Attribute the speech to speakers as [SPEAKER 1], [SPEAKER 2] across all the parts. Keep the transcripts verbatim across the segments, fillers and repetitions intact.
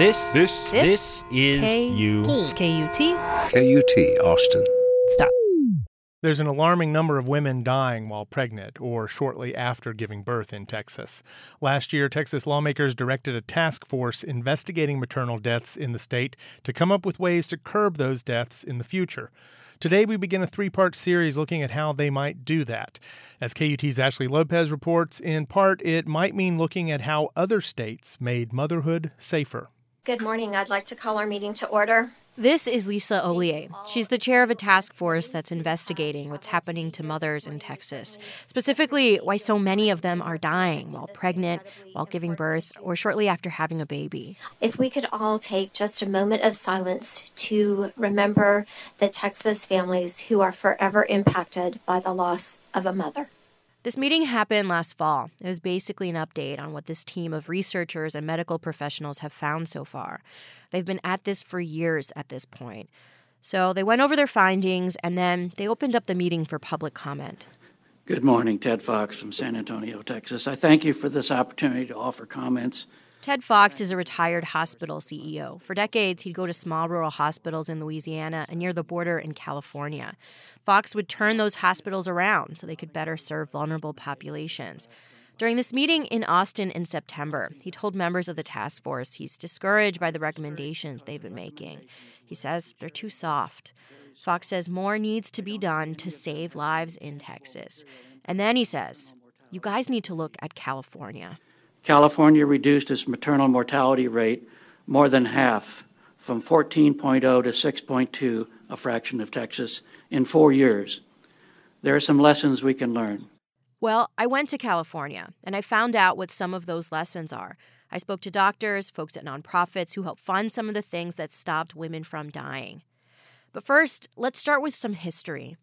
[SPEAKER 1] This,
[SPEAKER 2] This,
[SPEAKER 1] this, this is
[SPEAKER 3] K-
[SPEAKER 1] you.
[SPEAKER 3] K U T.
[SPEAKER 2] K U T, Austin.
[SPEAKER 3] Stop.
[SPEAKER 4] There's an alarming number of women dying while pregnant or shortly after giving birth in Texas. Last year, Texas lawmakers directed a task force investigating maternal deaths in the state to come up with ways to curb those deaths in the future. Today, we begin a three-part series looking at how they might do that. As K U T's Ashley Lopez reports, in part, it might mean looking at how other states made motherhood safer.
[SPEAKER 5] Good morning. I'd like to call our meeting to order.
[SPEAKER 3] This is Lisa Ollier. She's the chair of a task force that's investigating what's happening to mothers in Texas, specifically why so many of them are dying while pregnant, while giving birth, or shortly after having a baby.
[SPEAKER 5] If we could all take just a moment of silence to remember the Texas families who are forever impacted by the loss of a mother.
[SPEAKER 3] This meeting happened last fall. It was basically an update on what this team of researchers and medical professionals have found so far. They've been at this for years at this point. So they went over their findings, and then they opened up the meeting for public comment.
[SPEAKER 6] Good morning, Ted Fox from San Antonio, Texas. I thank you for this opportunity to offer comments.
[SPEAKER 3] Ted Fox is a retired hospital C E O. For decades, he'd go to small rural hospitals in Louisiana and near the border in California. Fox would turn those hospitals around so they could better serve vulnerable populations. During this meeting in Austin in September, he told members of the task force he's discouraged by the recommendations they've been making. He says they're too soft. Fox says more needs to be done to save lives in Texas. And then he says, you guys need to look at California.
[SPEAKER 6] California reduced its maternal mortality rate more than half, from fourteen point oh to six point two, a fraction of Texas, in four years. There are some lessons we can learn.
[SPEAKER 3] Well, I went to California, and I found out what some of those lessons are. I spoke to doctors, folks at nonprofits who help fund some of the things that stopped women from dying. But first, let's start with some history.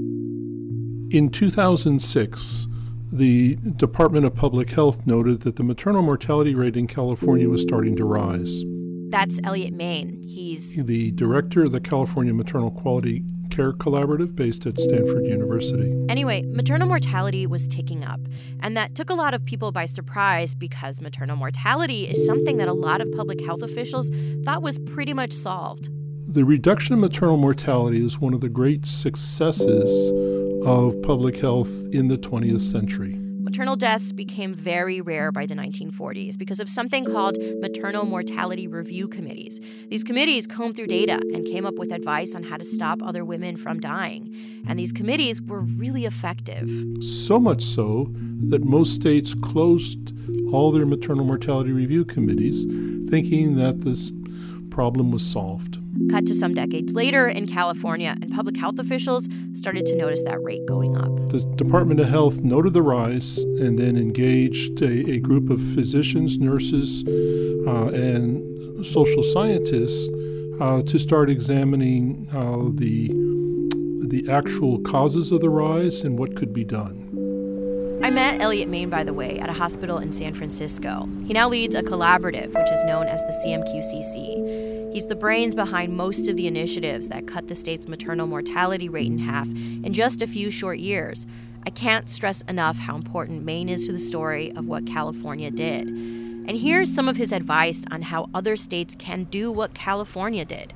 [SPEAKER 7] In two thousand six, the Department of Public Health noted that the maternal mortality rate in California was starting to rise.
[SPEAKER 3] That's Elliot Main. He's
[SPEAKER 7] the director of the California Maternal Quality Care Collaborative based at Stanford University.
[SPEAKER 3] Anyway, maternal mortality was ticking up, and that took a lot of people by surprise because maternal mortality is something that a lot of public health officials thought was pretty much solved.
[SPEAKER 7] The reduction of maternal mortality is one of the great successes of public health in the twentieth century.
[SPEAKER 3] Maternal deaths became very rare by the nineteen forties because of something called maternal mortality review committees. These committees combed through data and came up with advice on how to stop other women from dying. And these committees were really effective.
[SPEAKER 7] So much so that most states closed all their maternal mortality review committees, thinking that this problem was solved.
[SPEAKER 3] Cut to some decades later in California, and public health officials started to notice that rate going up.
[SPEAKER 7] The Department of Health noted the rise and then engaged a, a group of physicians, nurses, uh, and social scientists uh, to start examining uh, the, the actual causes of the rise and what could be done.
[SPEAKER 3] I met Elliot Main, by the way, at a hospital in San Francisco. He now leads a collaborative, which is known as the C M Q C C. He's the brains behind most of the initiatives that cut the state's maternal mortality rate in half in just a few short years. I can't stress enough how important Main is to the story of what California did. And here's some of his advice on how other states can do what California did.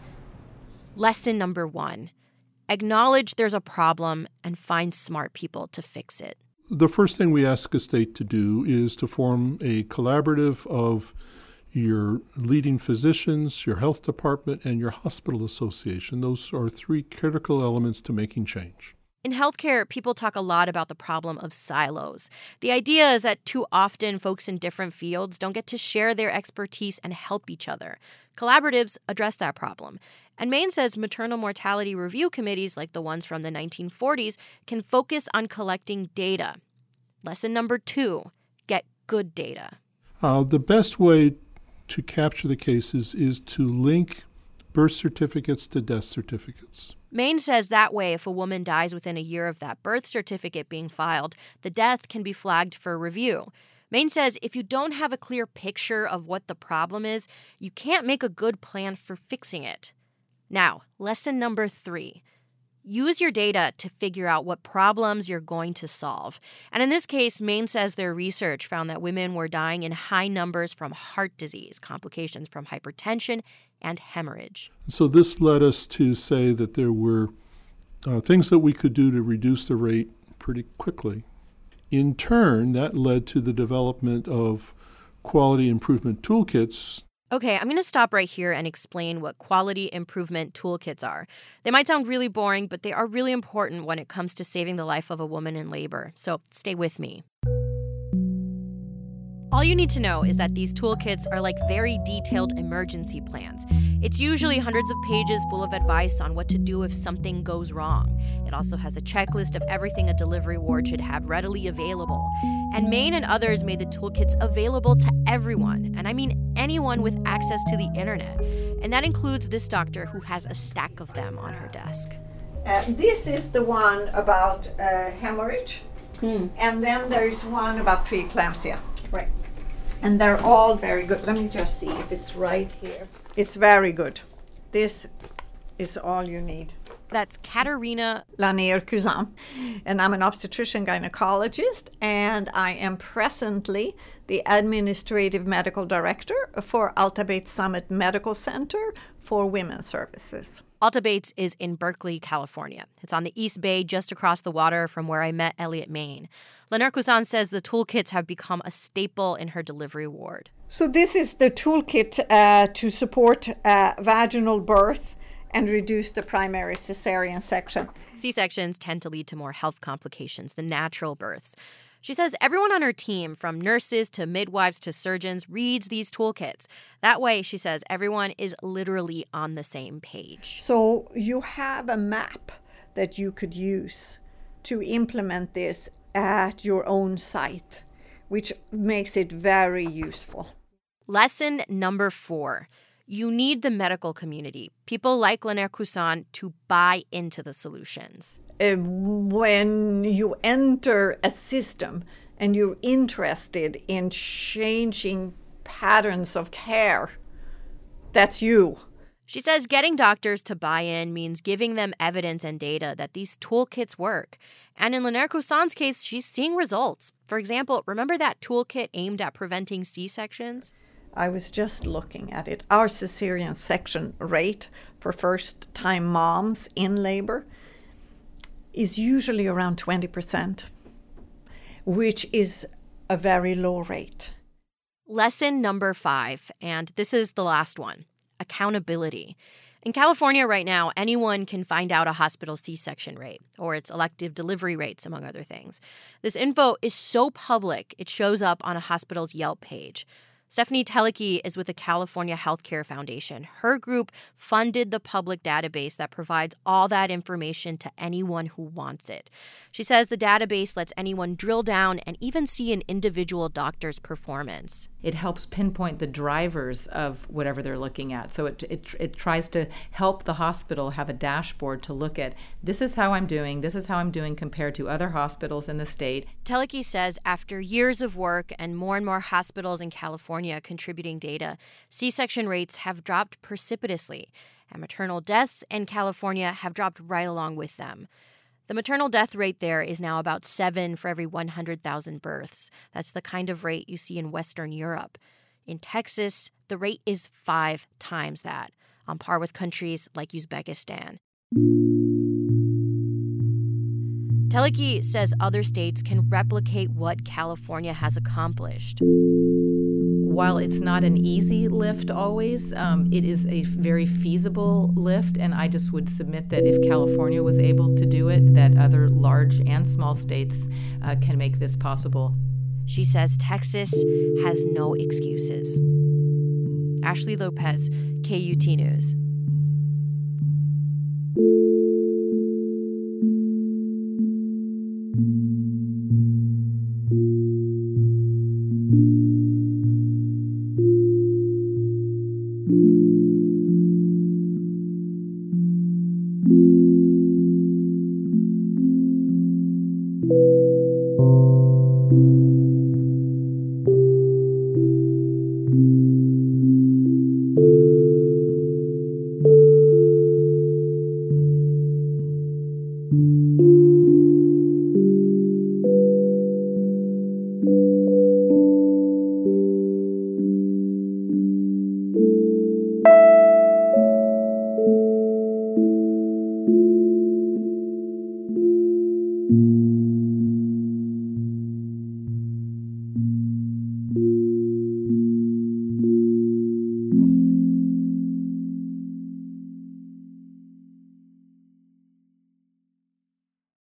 [SPEAKER 3] Lesson number one, acknowledge there's a problem and find smart people to fix it.
[SPEAKER 7] The first thing we ask a state to do is to form a collaborative of your leading physicians, your health department, and your hospital association. Those are three critical elements to making change.
[SPEAKER 3] In healthcare, people talk a lot about the problem of silos. The idea is that too often folks in different fields don't get to share their expertise and help each other. Collaboratives address that problem. And Main says maternal mortality review committees like the ones from the nineteen forties can focus on collecting data. Lesson number two, get good data.
[SPEAKER 7] Uh, the best way to capture the cases is to link birth certificates to death certificates.
[SPEAKER 3] Main says that way, if a woman dies within a year of that birth certificate being filed, the death can be flagged for review. Main says if you don't have a clear picture of what the problem is, you can't make a good plan for fixing it. Now, lesson number three, Use your data to figure out what problems you're going to solve. And in this case, Maine says their research found that women were dying in high numbers from heart disease, complications from hypertension, and hemorrhage.
[SPEAKER 7] So this led us to say that there were uh, things that we could do to reduce the rate pretty quickly. In turn, that led to the development of quality improvement toolkits.
[SPEAKER 3] Okay, I'm going to stop right here and explain what quality improvement toolkits are. They might sound really boring, but they are really important when it comes to saving the life of a woman in labor. So stay with me. All you need to know is that these toolkits are like very detailed emergency plans. It's usually hundreds of pages full of advice on what to do if something goes wrong. It also has a checklist of everything a delivery ward should have readily available. And Maine and others made the toolkits available to everyone, and I mean anyone with access to the internet. And that includes this doctor who has a stack of them on her desk.
[SPEAKER 1] Uh, this is the one about uh, hemorrhage, hmm. and then there is one about preeclampsia. Right. And they're all very good. Let me just see if it's right here. It's very good. This is all you need.
[SPEAKER 3] That's Katerina
[SPEAKER 1] Lanier-Cousin, and I'm an obstetrician gynecologist, and I am presently the administrative medical director for Alta Bates Summit Medical Center for Women's Services.
[SPEAKER 3] Alta Bates is in Berkeley, California. It's on the East Bay, just across the water from where I met Elliot Main. Lanier-Cousin says the toolkits have become a staple in her delivery ward.
[SPEAKER 1] So this is the toolkit uh, to support uh, vaginal birth and reduce the primary cesarean section.
[SPEAKER 3] C-sections tend to lead to more health complications than natural births. She says everyone on her team, from nurses to midwives to surgeons, reads these toolkits. That way, she says, everyone is literally on the same page.
[SPEAKER 1] So you have a map that you could use to implement this at your own site, which makes it very useful.
[SPEAKER 3] Lesson number four. You need the medical community, people like Lanier-Cousin, to buy into the solutions.
[SPEAKER 1] Uh, when you enter a system and you're interested in changing patterns of care, that's you.
[SPEAKER 3] She says getting doctors to buy in means giving them evidence and data that these toolkits work. And in Lanier-Cousin's case, she's seeing results. For example, remember that toolkit aimed at preventing C-sections?
[SPEAKER 1] I was just looking at it. Our cesarean section rate for first-time moms in labor is usually around twenty percent, which is a very low rate.
[SPEAKER 3] Lesson number five, and this is the last one, accountability. In California right now, anyone can find out a hospital C-section rate or its elective delivery rates, among other things. This info is so public, it shows up on a hospital's Yelp page. Stephanie Telecki is with the California Healthcare Foundation. Her group funded the public database that provides all that information to anyone who wants it. She says the database lets anyone drill down and even see an individual doctor's performance.
[SPEAKER 8] It helps pinpoint the drivers of whatever they're looking at. So it, it, it tries to help the hospital have a dashboard to look at, this is how I'm doing, this is how I'm doing compared to other hospitals in the state.
[SPEAKER 3] Telecki says after years of work and more and more hospitals in California contributing data, C-section rates have dropped precipitously, and maternal deaths in California have dropped right along with them. The maternal death rate there is now about seven for every one hundred thousand births. That's the kind of rate you see in Western Europe. In Texas, the rate is five times that, on par with countries like Uzbekistan. Telecki says other states can replicate what California has accomplished.
[SPEAKER 8] While it's not an easy lift always, um, it is a very feasible lift, and I just would submit that if California was able to do it, that other large and small states uh, can make this possible.
[SPEAKER 3] She says Texas has no excuses. Ashley Lopez, K U T News.
[SPEAKER 9] you.